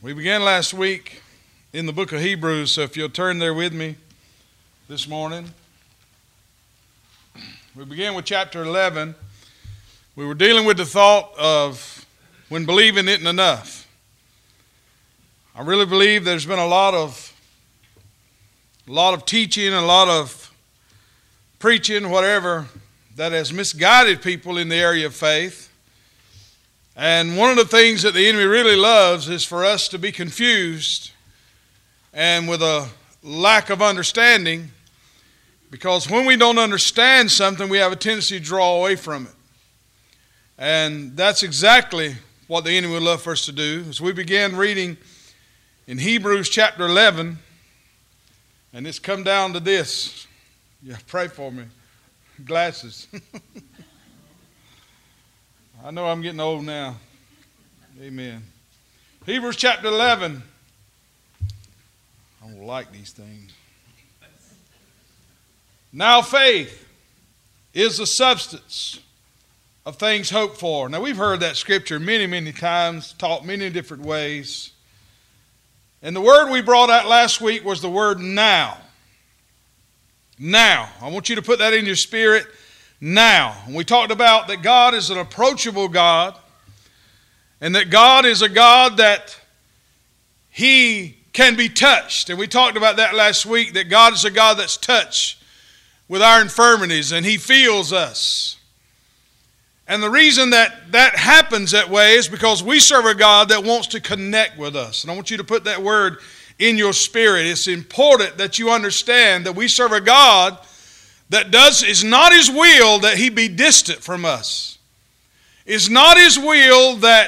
We began last week in the book of Hebrews, so if you'll turn there with me this morning. We began with chapter 11. We were dealing with the thought of when believing isn't enough. I really believe there's been a lot of teaching, a lot of preaching, whatever, that has misguided people in the area of faith. And one of the things that the enemy really loves is for us to be confused and with a lack of understanding, because when we don't understand something, we have a tendency to draw away from it. And that's exactly what the enemy would love for us to do. As we began reading in Hebrews chapter 11, and it's come down to this. Yeah, pray for me. Glasses. I know I'm getting old now. Amen. Hebrews chapter 11. I don't like these things. Now faith is the substance of things hoped for. Now we've heard that scripture many, many times, taught many different ways. And the word we brought out last week was the word now. Now. I want you to put that in your spirit. Now. And we talked about that God is an approachable God, and that God is a God that He can be touched. And we talked about that last week, that God is a God that's touched with our infirmities, and He feels us. And the reason that that happens that way is because we serve a God that wants to connect with us. And I want you to put that word in your spirit. It's important that you understand that we serve a God that is not His will that He be distant from us. It's not His will that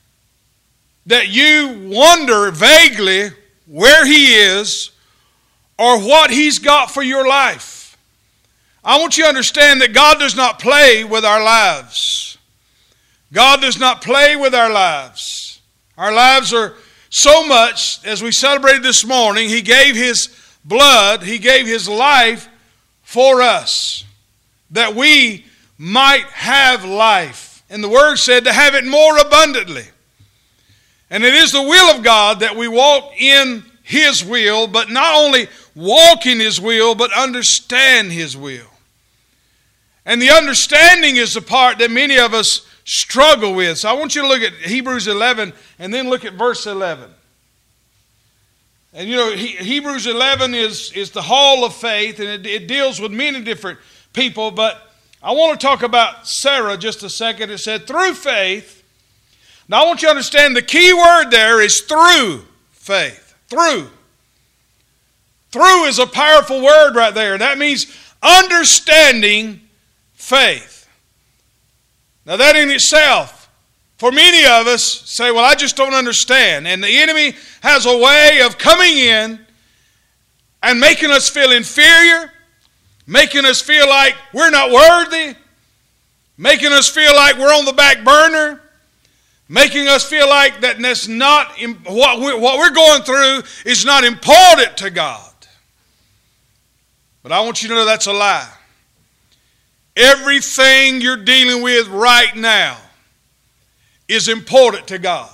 you wonder vaguely where He is or what He's got for your life. I want you to understand that God does not play with our lives. God does not play with our lives. Our lives are so much, as we celebrated this morning, He gave His blood, He gave His life for us, that we might have life. And the Word said to have it more abundantly. And it is the will of God that we walk in His will, but not only walk in His will, but understand His will. And the understanding is the part that many of us struggle with. So I want you to look at Hebrews 11 and then look at verse 11. And you know, Hebrews 11 is the hall of faith, and it deals with many different people. But I want to talk about Sarah just a second. It said, through faith. Now I want you to understand the key word there is through faith. Through. Through is a powerful word right there. That means understanding faith. Now that in itself, for many of us, say, well, I just don't understand. And the enemy has a way of coming in and making us feel inferior, making us feel like we're not worthy, making us feel like we're on the back burner, making us feel like that that's not what we're going through is not important to God. But I want you to know that's a lie. Everything you're dealing with right now is important to God.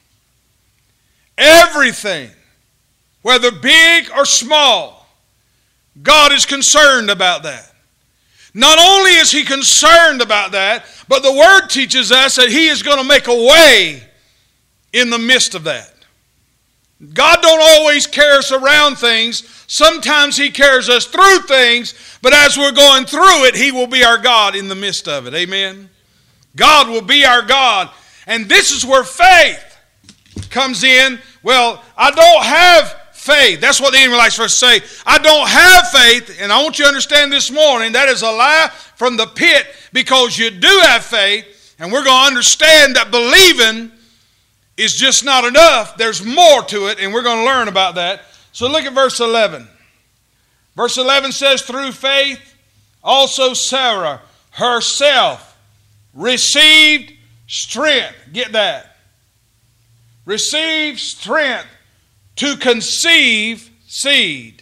Everything, whether big or small, God is concerned about that. Not only is He concerned about that, but the Word teaches us that He is going to make a way in the midst of that. God don't always carry us around things. Sometimes He carries us through things, but as we're going through it, He will be our God in the midst of it. Amen? God will be our God. And this is where faith comes in. Well, I don't have faith. That's what the enemy likes for us to say. I don't have faith. And I want you to understand this morning, that is a lie from the pit, because you do have faith. And we're going to understand that believing is just not enough. There's more to it, and we're going to learn about that. So look at verse 11. Verse 11 says, through faith also Sarah herself received strength. Get that. Receive strength to conceive seed.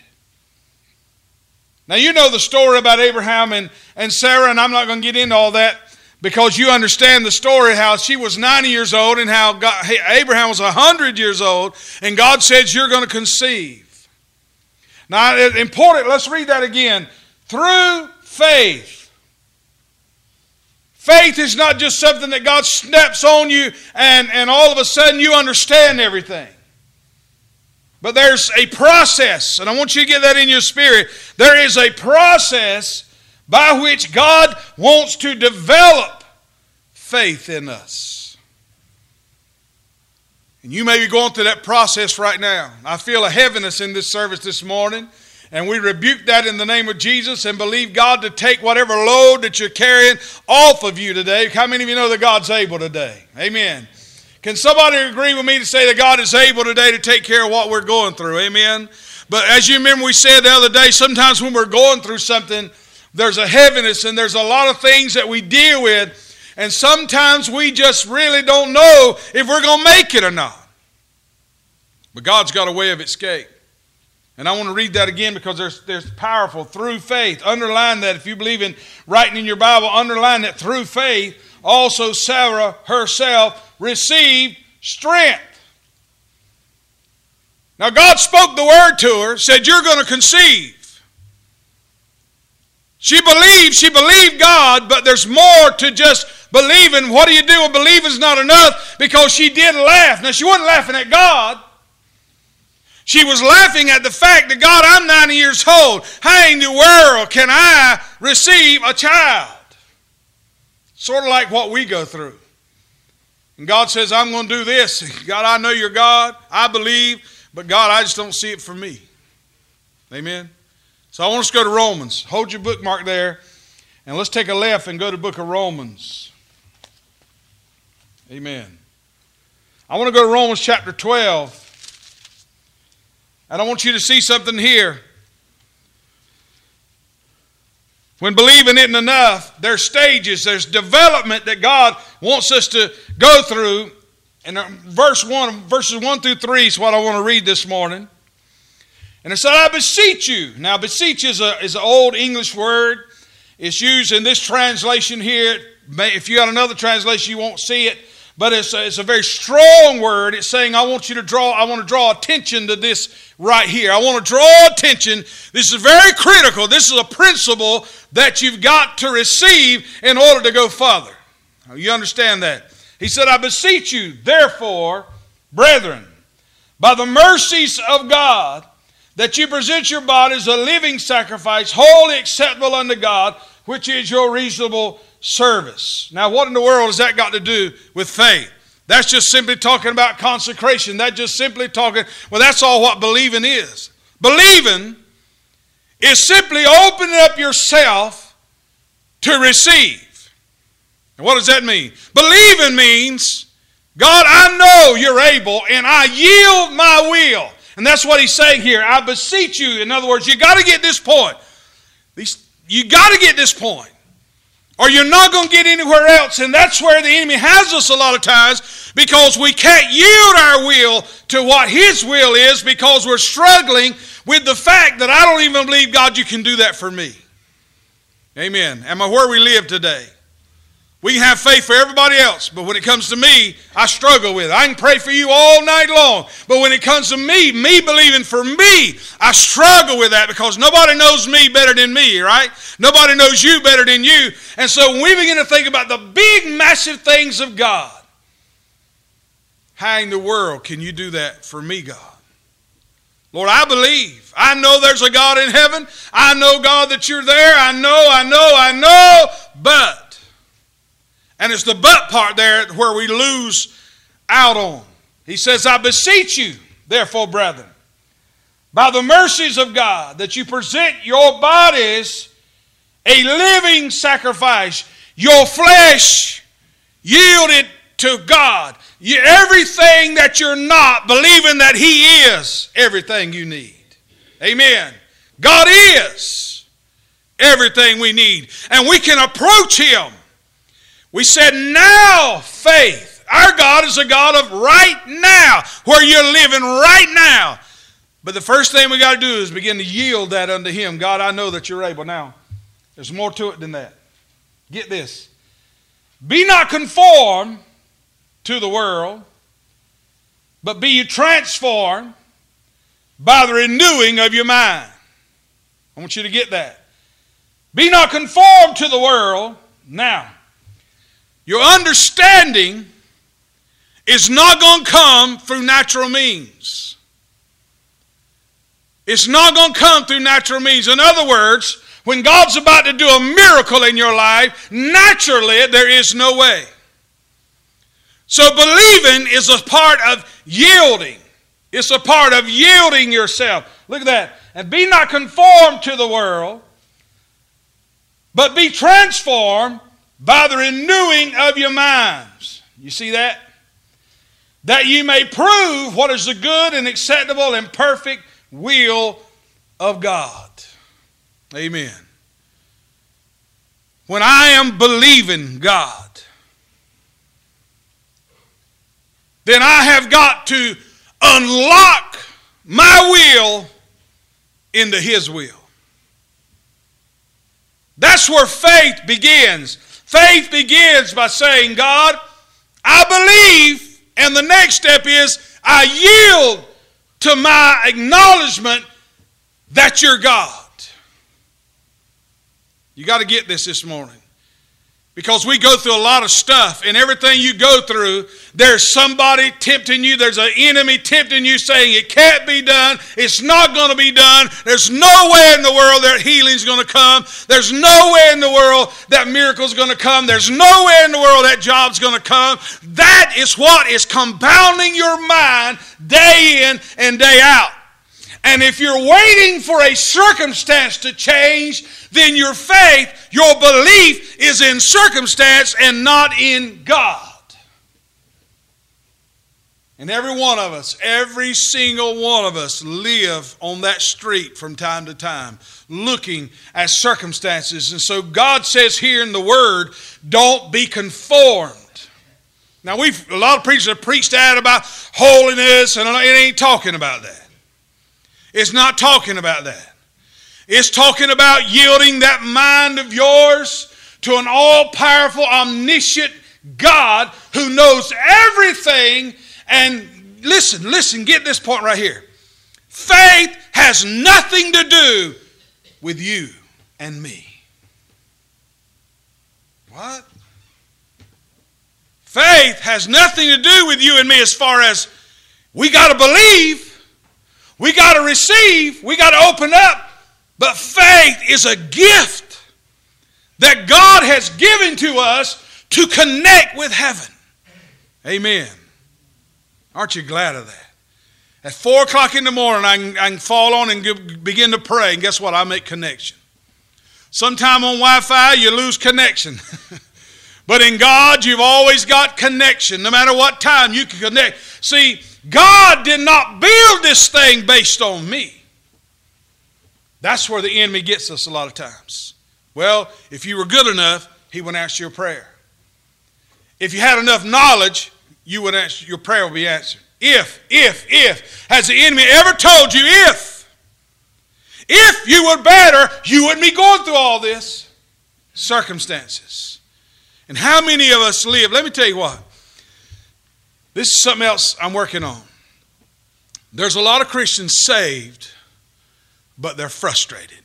Now you know the story about Abraham and Sarah, and I'm not going to get into all that. Because you understand the story how she was 90 years old and how Abraham was 100 years old, and God says you're going to conceive. Now, it's important, let's read that again. Through faith. Faith is not just something that God snaps on you and all of a sudden you understand everything. But there's a process, and I want you to get that in your spirit. There is a process by which God wants to develop faith in us. And you may be going through that process right now. I feel a heaviness in this service this morning, and we rebuke that in the name of Jesus and believe God to take whatever load that you're carrying off of you today. How many of you know that God's able today? Amen. Can somebody agree with me to say that God is able today to take care of what we're going through? Amen. But as you remember we said the other day, sometimes when we're going through something, there's a heaviness and there's a lot of things that we deal with, and sometimes we just really don't know if we're going to make it or not. But God's got a way of escape. And I want to read that again because there's powerful through faith. Underline that if you believe in writing in your Bible, underline that through faith also Sarah herself received strength. Now God spoke the word to her, said you're going to conceive. She believed God, but there's more to just believing. What do you do when believing's not enough? Because she did laugh. Now she wasn't laughing at God. She was laughing at the fact that, God, I'm 90 years old. How in the world can I receive a child? Sort of like what we go through. And God says, I'm going to do this. God, I know you're God. I believe. But God, I just don't see it for me. Amen. So I want us to go to Romans. Hold your bookmark there. And let's take a left and go to the book of Romans. Amen. I want to go to Romans chapter 12. And I want you to see something here. When believing isn't enough, there's stages, there's development that God wants us to go through. And verses 1 through 3 is what I want to read this morning. And it said, I beseech you. Now, beseech is an old English word. It's used in this translation here. If you got another translation, you won't see it. But it's a very strong word. It's saying, I want to draw attention to this right here. I want to draw attention. This is very critical. This is a principle that you've got to receive in order to go further. Now, you understand that? He said, I beseech you, therefore, brethren, by the mercies of God, that you present your bodies a living sacrifice, wholly acceptable unto God, which is your reasonable service. Now, what in the world has that got to do with faith? That's just simply talking about consecration. That's just simply talking, well, that's all what believing is. Believing is simply opening up yourself to receive. And what does that mean? Believing means, God, I know you're able, and I yield my will. And that's what he's saying here. I beseech you. In other words, you got to get this point. You got to get this point. Or you're not going to get anywhere else. And that's where the enemy has us a lot of times, because we can't yield our will to what his will is, because we're struggling with the fact that I don't even believe, God, you can do that for me. Amen. Am I where we live today? We can have faith for everybody else, but when it comes to me, I struggle with it. I can pray for you all night long, but when it comes to me believing for me, I struggle with that, because nobody knows me better than me, right? Nobody knows you better than you. And so when we begin to think about the big, massive things of God, how in the world can you do that for me, God? Lord, I believe. I know there's a God in heaven. I know, God, that you're there. I know, but... And it's the but part there where we lose out on. He says, I beseech you, therefore, brethren, by the mercies of God, that you present your bodies a living sacrifice, your flesh yielded to God. Everything that you're not, believing that he is everything you need. Amen. God is everything we need. And we can approach him. We said now faith. Our God is a God of right now, where you're living right now. But the first thing we got to do is begin to yield that unto him. God, I know that you're able. Now, there's more to it than that. Get this. Be not conformed to the world, but be ye transformed by the renewing of your mind. I want you to get that. Be not conformed to the world. Now, your understanding is not going to come through natural means. It's not going to come through natural means. In other words, when God's about to do a miracle in your life, naturally there is no way. So believing is a part of yielding. It's a part of yielding yourself. Look at that. And be not conformed to the world, but be transformed by the renewing of your minds. You see that? That ye may prove what is the good and acceptable and perfect will of God. Amen. When I am believing God, then I have got to unlock my will into His will. That's where faith begins. Faith begins by saying, God, I believe, and the next step is I yield to my acknowledgement that you're God. You got to get this morning. Because we go through a lot of stuff, and everything you go through, there's somebody tempting you, there's an enemy tempting you saying it can't be done, it's not going to be done, there's no way in the world that healing's going to come, there's no way in the world that miracle's going to come, there's no way in the world that job's going to come. That is what is compounding your mind day in and day out. And if you're waiting for a circumstance to change, then your faith, your belief is in circumstance and not in God. And every one of us, every single one of us live on that street from time to time, looking at circumstances. And so God says here in the Word, don't be conformed. Now a lot of preachers have preached that about holiness, and it ain't talking about that. It's not talking about that. It's talking about yielding that mind of yours to an all-powerful, omniscient God who knows everything. And listen, get this point right here. Faith has nothing to do with you and me. What? Faith has nothing to do with you and me as far as we got to believe. We got to receive, we got to open up, but faith is a gift that God has given to us to connect with heaven. Amen. Aren't you glad of that? At 4 o'clock in the morning, I can fall on and begin to pray, and guess what? I make connection. Sometime on Wi-Fi, you lose connection. But in God, you've always got connection. No matter what time, you can connect. See, God did not build this thing based on me. That's where the enemy gets us a lot of times. Well, if you were good enough, He would answer your prayer. If you had enough knowledge, your prayer would be answered. If. Has the enemy ever told you if you were better, you wouldn't be going through all this? Circumstances. And how many of us live? Let me tell you what. This is something else I'm working on. There's a lot of Christians saved, but they're frustrated.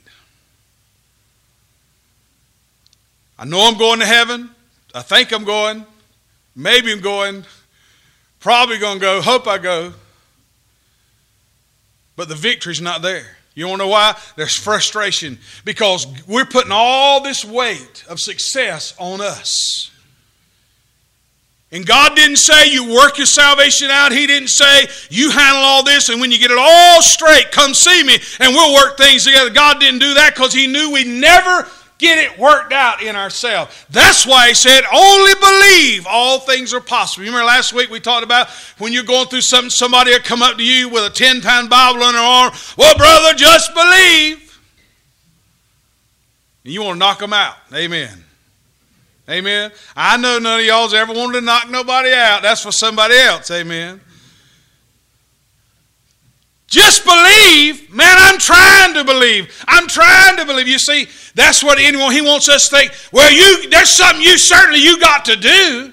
I know I'm going to heaven. I think I'm going. Maybe I'm going. Probably going to go. Hope I go. But the victory's not there. You want to know why? There's frustration. Because we're putting all this weight of success on us. And God didn't say you work your salvation out. He didn't say you handle all this and when you get it all straight, come see me and we'll work things together. God didn't do that because He knew we'd never get it worked out in ourselves. That's why He said, only believe all things are possible. You remember last week we talked about when you're going through something, somebody will come up to you with a 10-pound Bible on their arm. Well, brother, just believe. And you want to knock them out. Amen. Amen. I know none of y'all's ever wanted to knock nobody out. That's for somebody else. Amen. Just just believe. Man, I'm trying to believe. I'm trying to believe. You see, that's what anyone, he wants us to think, well, there's something you got to do.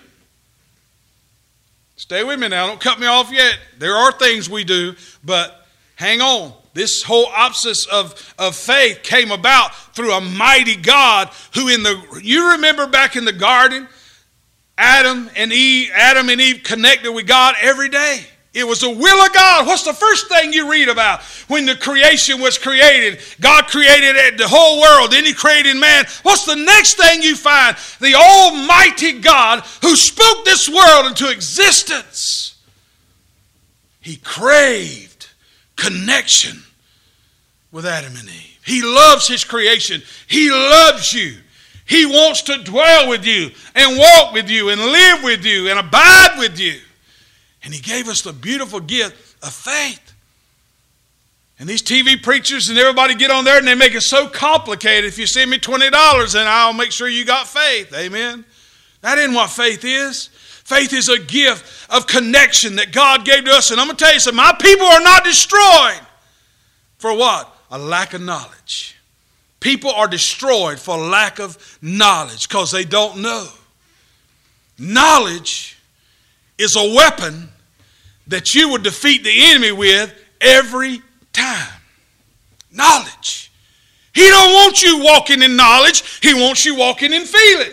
Stay with me now. Don't cut me off yet. There are things we do, but hang on. This whole opposite of faith came about through a mighty God who you remember back in the garden, Adam and Eve connected with God every day. It was the will of God. What's the first thing you read about when the creation was created? God created the whole world. Then he created man. What's the next thing you find? The almighty God who spoke this world into existence. He craved connection with Adam and Eve. He loves his creation. He loves you. He wants to dwell with you and walk with you and live with you and abide with you. And he gave us the beautiful gift of faith. And these TV preachers and everybody get on there and they make it so complicated. If you send me $20, then I'll make sure you got faith. Amen. That isn't what faith is. Faith is a gift of connection that God gave to us. And I'm going to tell you something. My people are not destroyed. For what? A lack of knowledge. People are destroyed for lack of knowledge because they don't know. Knowledge is a weapon that you would defeat the enemy with every time. Knowledge. He don't want you walking in knowledge. He wants you walking in feeling.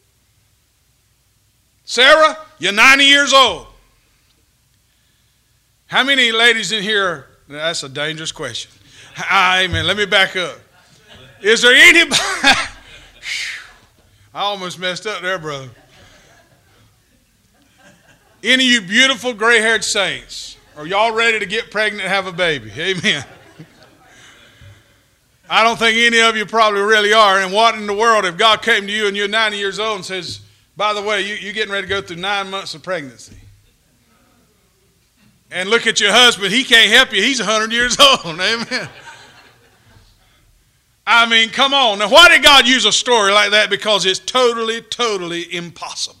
Sarah, you're 90 years old. How many ladies in here? That's a dangerous question. Amen. Let me back up. Is there anybody? I almost messed up there, brother. Any of you beautiful gray-haired saints, are y'all ready to get pregnant and have a baby? Amen. I don't think any of you probably really are. And what in the world if God came to you and you're 90 years old and says, by the way, you're getting ready to go through 9 months of pregnancy. And look at your husband. He can't help you. He's 100 years old. Amen. I mean, come on. Now, why did God use a story like that? Because it's totally, totally impossible.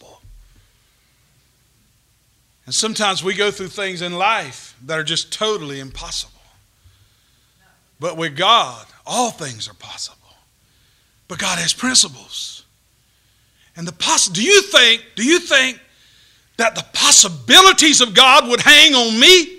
And sometimes we go through things in life that are just totally impossible. But with God, all things are possible. But God has principles. And do you think that the possibilities of God would hang on me?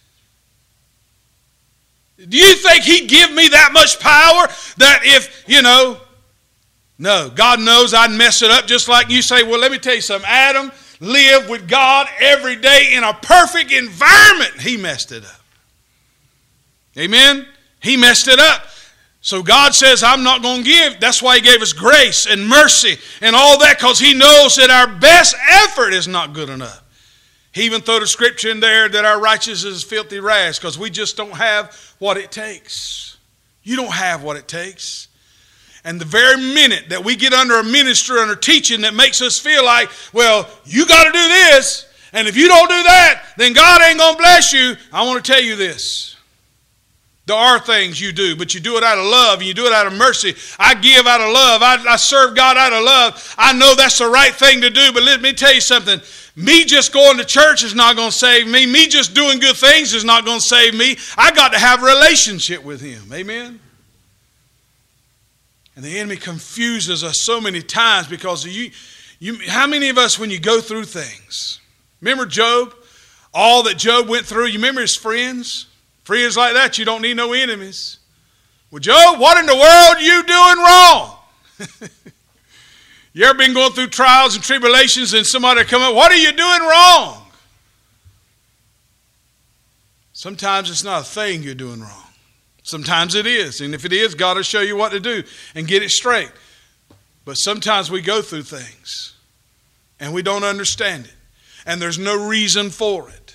Do you think he'd give me that much power that if, no, God knows I'd mess it up just like you say, well, let me tell you something. Adam lived with God every day in a perfect environment. He messed it up. Amen? He messed it up. So God says, I'm not going to give. That's why he gave us grace and mercy and all that, because he knows that our best effort is not good enough. He even threw the scripture in there that our righteousness is filthy rags because we just don't have what it takes. You don't have what it takes. And the very minute that we get under a ministry, under teaching that makes us feel like, well, you got to do this, and if you don't do that, then God ain't going to bless you. I want to tell you this. There are things you do, but you do it out of love and you do it out of mercy. I give out of love. I serve God out of love. I know that's the right thing to do, but let me tell you something. Me just going to church is not going to save me. Me just doing good things is not going to save me. I got to have a relationship with him. Amen? And the enemy confuses us so many times because how many of us, when you go through things, remember Job? All that Job went through, you remember his friends? Friends like that, you don't need no enemies. Well, Job, what in the world are you doing wrong? You ever been going through trials and tribulations and somebody come up, what are you doing wrong? Sometimes it's not a thing you're doing wrong. Sometimes it is. And if it is, God will show you what to do and get it straight. But sometimes we go through things and we don't understand it. And there's no reason for it.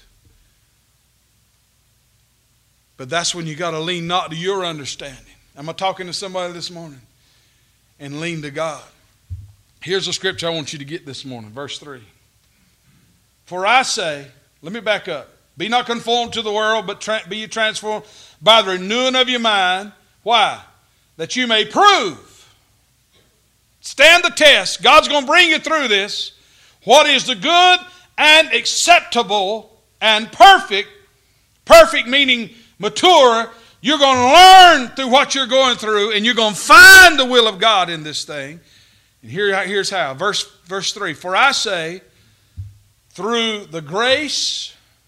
But that's when you got to lean not to your understanding. Am I talking to somebody this morning? And lean to God. Here's a scripture I want you to get this morning. Verse 3. For I say, let me back up. Be not conformed to the world, but be ye transformed by the renewing of your mind. Why? That you may prove. Stand the test. God's going to bring you through this. What is the good and acceptable and perfect. Perfect meaning mature, you're going to learn through what you're going through, and you're going to find the will of God in this thing. And here's how. Verse 3, for I say, through the grace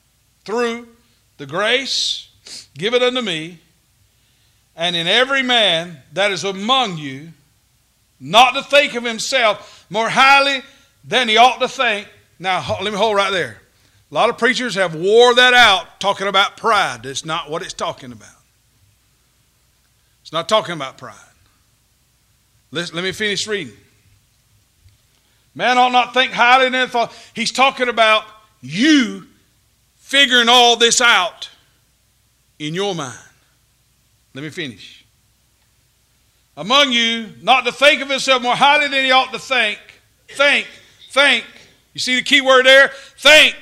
given unto me, and in every man that is among you, not to think of himself more highly than he ought to think. Now, let me hold right there. A lot of preachers have wore that out talking about pride. That's not what it's talking about. It's not talking about pride. Let me finish reading. Man ought not think highly of himself. He's talking about you figuring all this out in your mind. Let me finish. Among you, not to think of himself more highly than he ought to think. Think. You see the key word there? Think.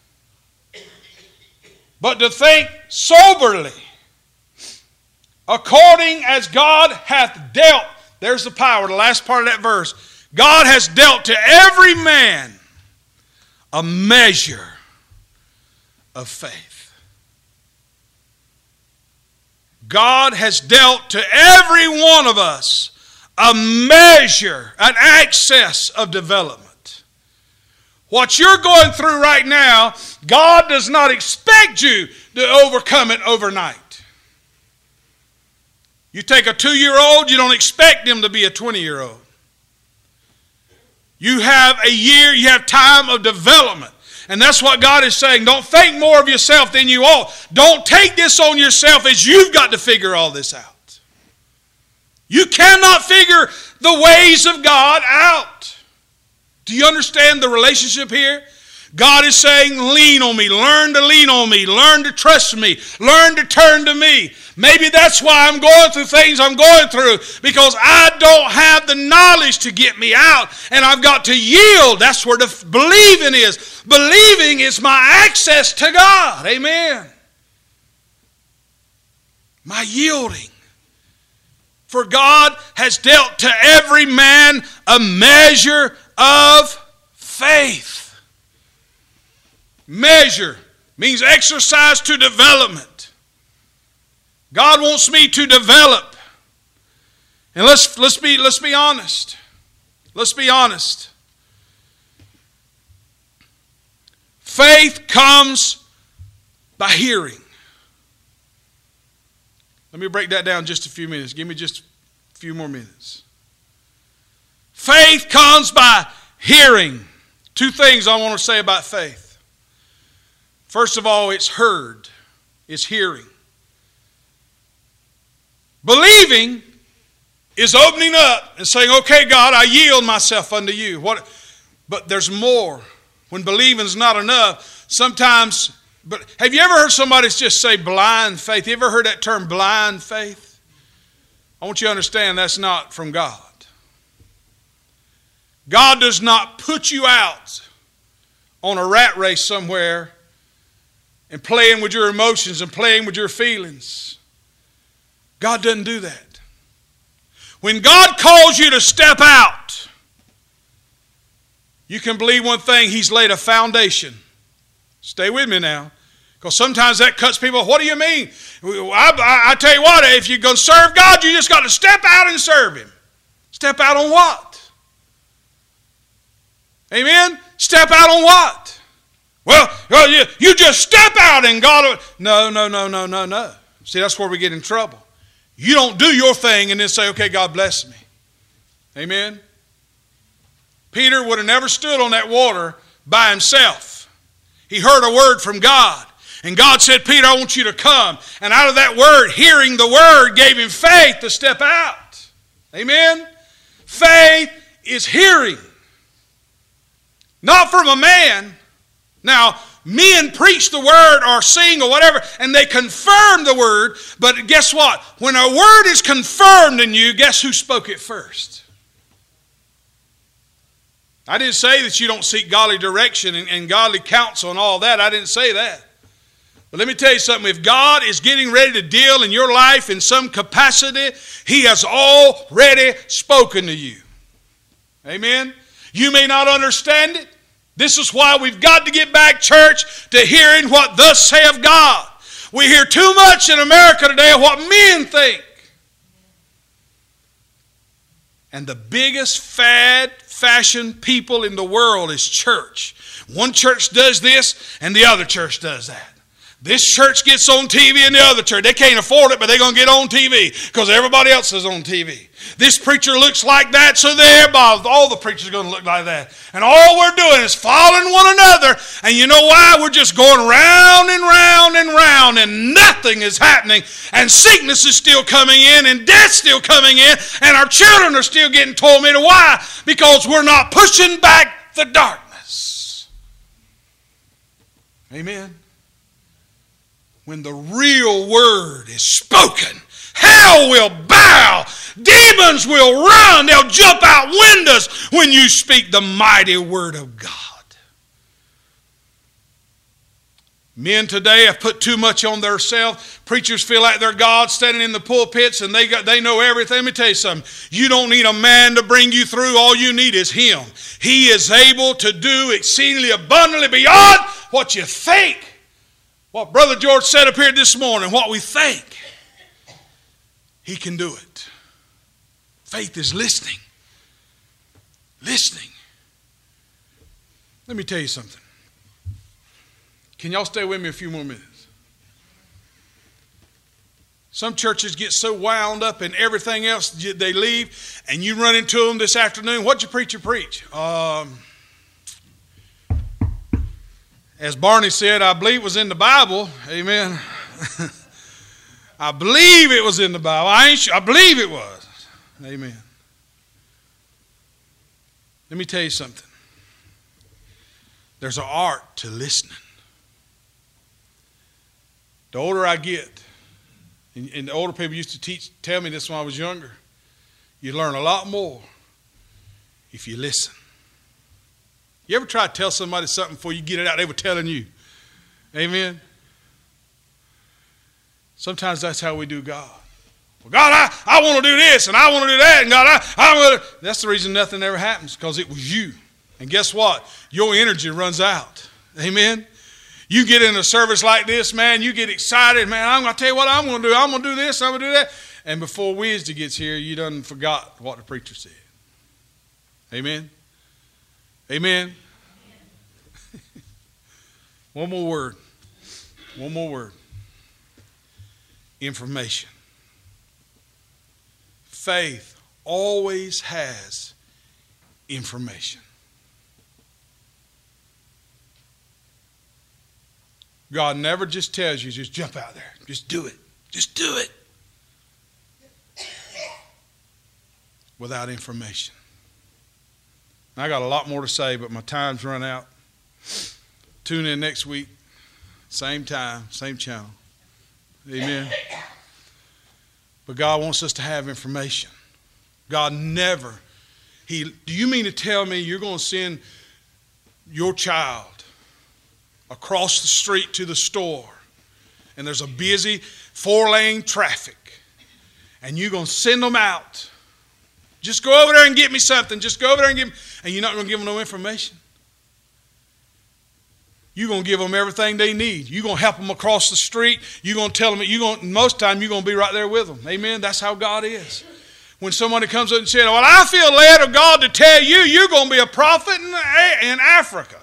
But to think soberly, according as God hath dealt. There's the power, the last part of that verse. God has dealt to every man a measure of faith. God has dealt to every one of us a measure, an access of development. What you're going through right now, God does not expect you to overcome it overnight. You take a 2-year-old, you don't expect him to be a 20-year-old. You have a year, you have time of development. And that's what God is saying. Don't think more of yourself than you ought. Don't take this on yourself as you've got to figure all this out. You cannot figure the ways of God out. Do you understand the relationship here? God is saying, lean on me. Learn to lean on me. Learn to trust me. Learn to turn to me. Maybe that's why I'm going through things I'm going through, because I don't have the knowledge to get me out, and I've got to yield. That's where the believing is. Believing is my access to God. Amen. My yielding. For God has dealt to every man a measure of faith. Measure means exercise to development. God wants me to develop. And let's be honest. Let's be honest. Faith comes by hearing. Let me break that down just a few minutes. Give me just a few more minutes. Faith comes by hearing. 2 things I want to say about faith. First of all, it's heard. It's hearing. Believing is opening up and saying, okay, God, I yield myself unto you. But there's more. When believing is not enough, sometimes, but have you ever heard somebody just say blind faith? You ever heard that term, blind faith? I want you to understand that's not from God. God does not put you out on a rat race somewhere and playing with your emotions and playing with your feelings. God doesn't do that. When God calls you to step out, you can believe one thing, He's laid a foundation. Stay with me now. Because sometimes that cuts people. What do you mean? I tell you what, if you're going to serve God, you just got to step out and serve Him. Step out on what? Amen? Step out on what? Well, you just step out and God... No. See, that's where we get in trouble. You don't do your thing and then say, okay, God bless me. Amen? Peter would have never stood on that water by himself. He heard a word from God. And God said, Peter, I want you to come. And out of that word, hearing the word, gave him faith to step out. Amen? Faith is hearing. Not from a man. Now, men preach the word or sing or whatever, and they confirm the word. But guess what? When a word is confirmed in you, guess who spoke it first? I didn't say that you don't seek godly direction and godly counsel and all that. I didn't say that. But let me tell you something. If God is getting ready to deal in your life in some capacity, He has already spoken to you. Amen? You may not understand it. This is why we've got to get back, church, to hearing what thus saith God. We hear too much in America today of what men think. And the biggest fashion people in the world is church. One church does this and the other church does that. This church gets on TV and the other church. They can't afford it, but they're going to get on TV because everybody else is on TV. This preacher looks like that, so all the preachers are going to look like that. And all we're doing is following one another. And you know why? We're just going round and round and round, and nothing is happening. And sickness is still coming in, and death's still coming in, and our children are still getting tormented. Why? Because we're not pushing back the darkness. Amen. When the real word is spoken, hell will bow, demons will run, they'll jump out windows when you speak the mighty word of God. Men today have put too much on themselves. Preachers feel like they're God standing in the pulpits and they know everything. Let me tell you something. You don't need a man to bring you through. All you need is Him. He is able to do exceedingly abundantly beyond what you think. What Brother George said up here this morning, what we think, He can do it. Faith is listening. Listening. Let me tell you something. Can y'all stay with me a few more minutes? Some churches get so wound up in everything else they leave, and you run into them this afternoon. What'd your preacher preach? As Barney said, I believe it was in the Bible. Amen. I believe it was in the Bible. I believe it was. Amen. Let me tell you something. There's an art to listening. The older I get, and the older people used to tell me this when I was younger, you learn a lot more if you listen. You ever try to tell somebody something before you get it out they were telling you? Amen? Sometimes that's how we do God. Well, God, I want to do this, and I want to do that, and God, I'm going to... That's the reason nothing ever happens, because it was you. And guess what? Your energy runs out. Amen? You get in a service like this, man, you get excited. Man, I'm going to tell you what I'm going to do. I'm going to do this, I'm going to do that. And before Wednesday gets here, you done forgot what the preacher said. Amen? Amen? One more word. One more word. Information. Faith always has information. God never just tells you, just jump out there. Just do it. Just do it. Without information. I got a lot more to say, but my time's run out. Tune in next week. Same time, same channel. Amen. But God wants us to have information. God never. Do you mean to tell me you're going to send your child across the street to the store and there's a busy 4-lane traffic and you're going to send them out? Just go over there and get me something. Just go over there and give me, and you're not going to give them no information. You're going to give them everything they need. You're going to help them across the street. You're going to tell them, most of the time you're going to be right there with them. Amen? That's how God is. When somebody comes up and says, well, I feel led of God to tell you, you're going to be a prophet in Africa.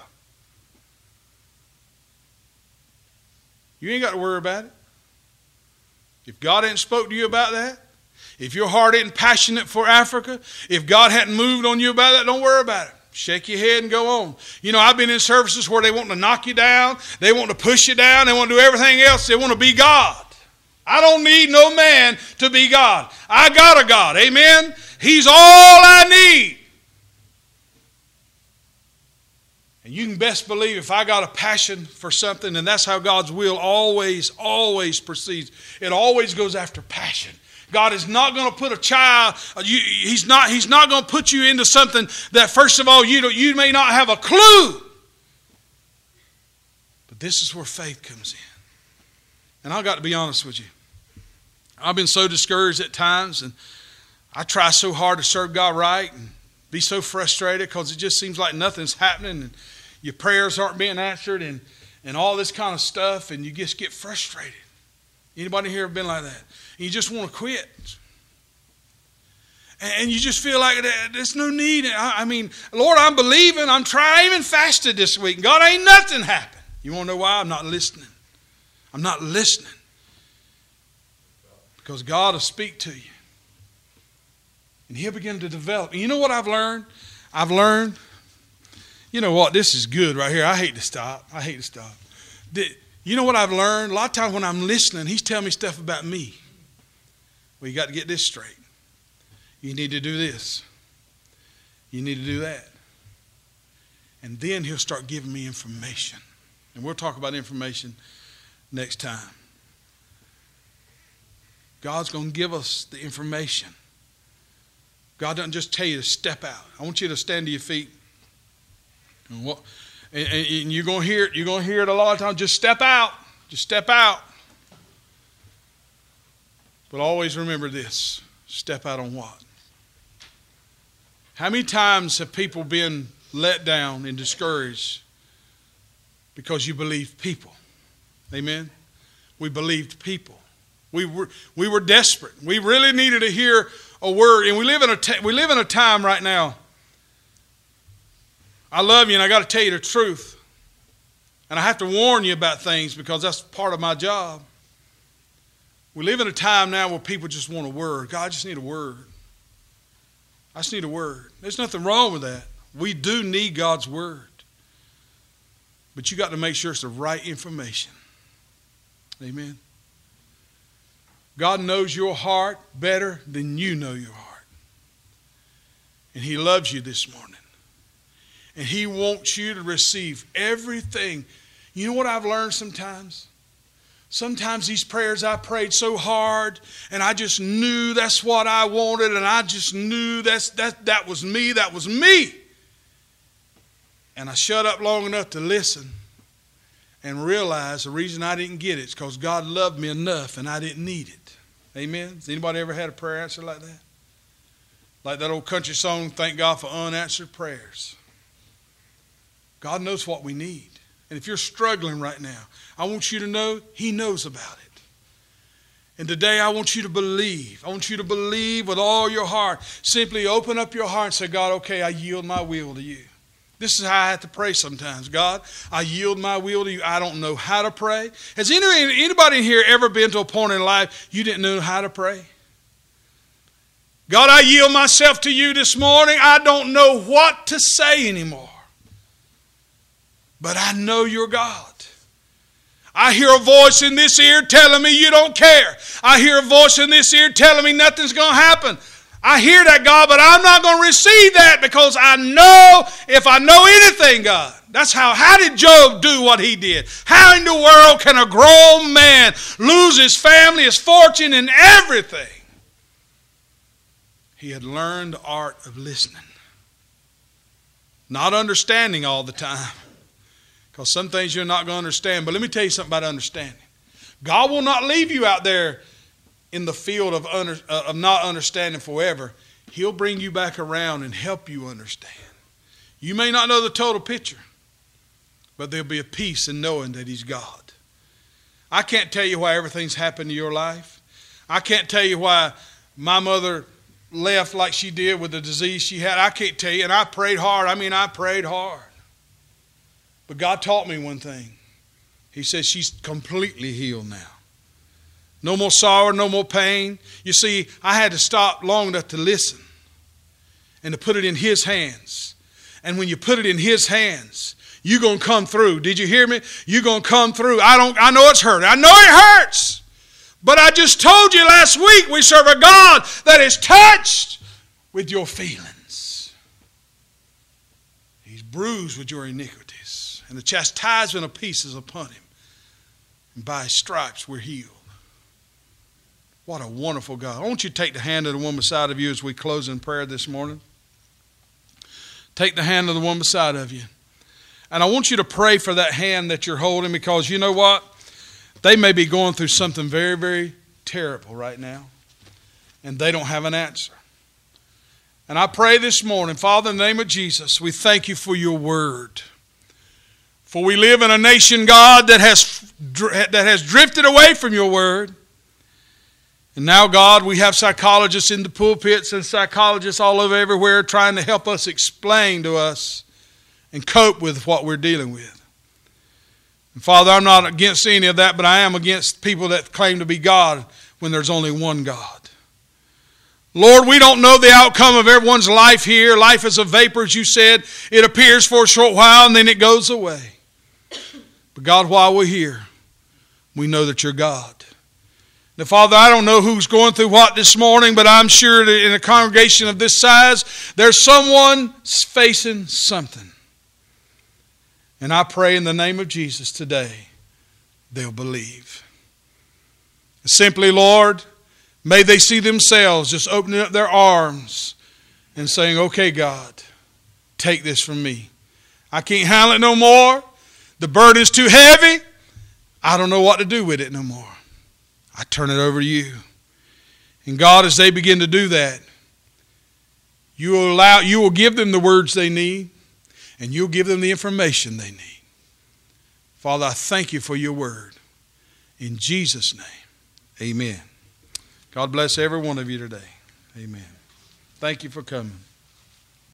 You ain't got to worry about it. If God hadn't spoke to you about that, if your heart isn't passionate for Africa, if God hadn't moved on you about that, don't worry about it. Shake your head and go on. You know, I've been in services where they want to knock you down. They want to push you down. They want to do everything else. They want to be God. I don't need no man to be God. I got a God. Amen? He's all I need. And you can best believe if I got a passion for something, and that's how God's will always proceeds. It always goes after passion. God is not going to put a child, He's not going to put you into something that, first of all, you may not have a clue. But this is where faith comes in. And I've got to be honest with you. I've been so discouraged at times, and I try so hard to serve God right and be so frustrated because it just seems like nothing's happening and your prayers aren't being answered and all this kind of stuff, and you just get frustrated. Anybody here have been like that? And you just want to quit. And you just feel like there's no need. I mean, Lord, I'm believing. I'm trying. I even fasted this week. God, ain't nothing happened. You want to know why? I'm not listening. I'm not listening. Because God will speak to you. And He'll begin to develop. And you know what I've learned? I've learned, you know what? This is good right here. I hate to stop. You know what I've learned? A lot of times when I'm listening, He's telling me stuff about me. Well, you got to get this straight. You need to do this. You need to do that. And then He'll start giving me information. And we'll talk about information next time. God's going to give us the information. God doesn't just tell you to step out. I want you to stand to your feet. And you're going to hear it. You're going to hear it a lot of times. Just step out. Just step out. But always remember this. Step out on what? How many times have people been let down and discouraged because you believed people? Amen? We believed people. We were desperate. We really needed to hear a word. And we live in a time right now. I love you and I got to tell you the truth. And I have to warn you about things because that's part of my job. We live in a time now where people just want a word. God, I just need a word. I just need a word. There's nothing wrong with that. We do need God's word. But you got to make sure it's the right information. Amen. God knows your heart better than you know your heart. And He loves you this morning. And He wants you to receive everything. You know what I've learned sometimes? Sometimes these prayers I prayed so hard and I just knew that's what I wanted and I just knew that was me, that was me. And I shut up long enough to listen and realize the reason I didn't get it is because God loved me enough and I didn't need it. Amen? Has anybody ever had a prayer answer like that? Like that old country song, Thank God for Unanswered Prayers. God knows what we need. And if you're struggling right now, I want you to know He knows about it. And today I want you to believe. I want you to believe with all your heart. Simply open up your heart and say, God, okay, I yield my will to you. This is how I have to pray sometimes. God, I yield my will to you. I don't know how to pray. Has anybody in here ever been to a point in life you didn't know how to pray? God, I yield myself to you this morning. I don't know what to say anymore. But I know you're God. I hear a voice in this ear telling me you don't care. I hear a voice in this ear telling me nothing's going to happen. I hear that, God, but I'm not going to receive that because I know if I know anything, God. That's how did Job do what he did? How in the world can a grown man lose his family, his fortune, and everything? He had learned the art of listening. Not understanding all the time. Because some things you're not going to understand. But let me tell you something about understanding. God will not leave you out there in the field of not understanding forever. He'll bring you back around and help you understand. You may not know the total picture, but there'll be a peace in knowing that He's God. I can't tell you why everything's happened in your life. I can't tell you why my mother left like she did with the disease she had. I can't tell you. And I prayed hard. I prayed hard. But God taught me one thing. He says she's completely healed now. No more sorrow, no more pain. You see, I had to stop long enough to listen and to put it in His hands. And when you put it in His hands, you're going to come through. Did you hear me? You're going to come through. I know it's hurting. I know it hurts. But I just told you last week we serve a God that is touched with your feelings. He's bruised with your iniquities. And the chastisement of peace is upon Him. And by His stripes we're healed. What a wonderful God. I want you to take the hand of the one beside of you as we close in prayer this morning. Take the hand of the one beside of you. And I want you to pray for that hand that you're holding because you know what? They may be going through something very, very terrible right now. And they don't have an answer. And I pray this morning, Father, in the name of Jesus, we thank you for your word. For we live in a nation, God, that has drifted away from your word. And now, God, we have psychologists in the pulpits and psychologists all over everywhere trying to help us explain to us and cope with what we're dealing with. And Father, I'm not against any of that, but I am against people that claim to be God when there's only one God. Lord, we don't know the outcome of everyone's life here. Life is a vapor, as you said. It appears for a short while and then it goes away. But God, while we're here, we know that you're God. Now, Father, I don't know who's going through what this morning, but I'm sure that in a congregation of this size, there's someone facing something. And I pray in the name of Jesus today, they'll believe. Simply, Lord, may they see themselves just opening up their arms and saying, okay, God, take this from me. I can't handle it no more. The burden is too heavy. I don't know what to do with it no more. I turn it over to you. And God, as they begin to do that, you will give them the words they need, and you'll give them the information they need. Father, I thank you for your word. In Jesus' name, amen. God bless every one of you today. Amen. Thank you for coming.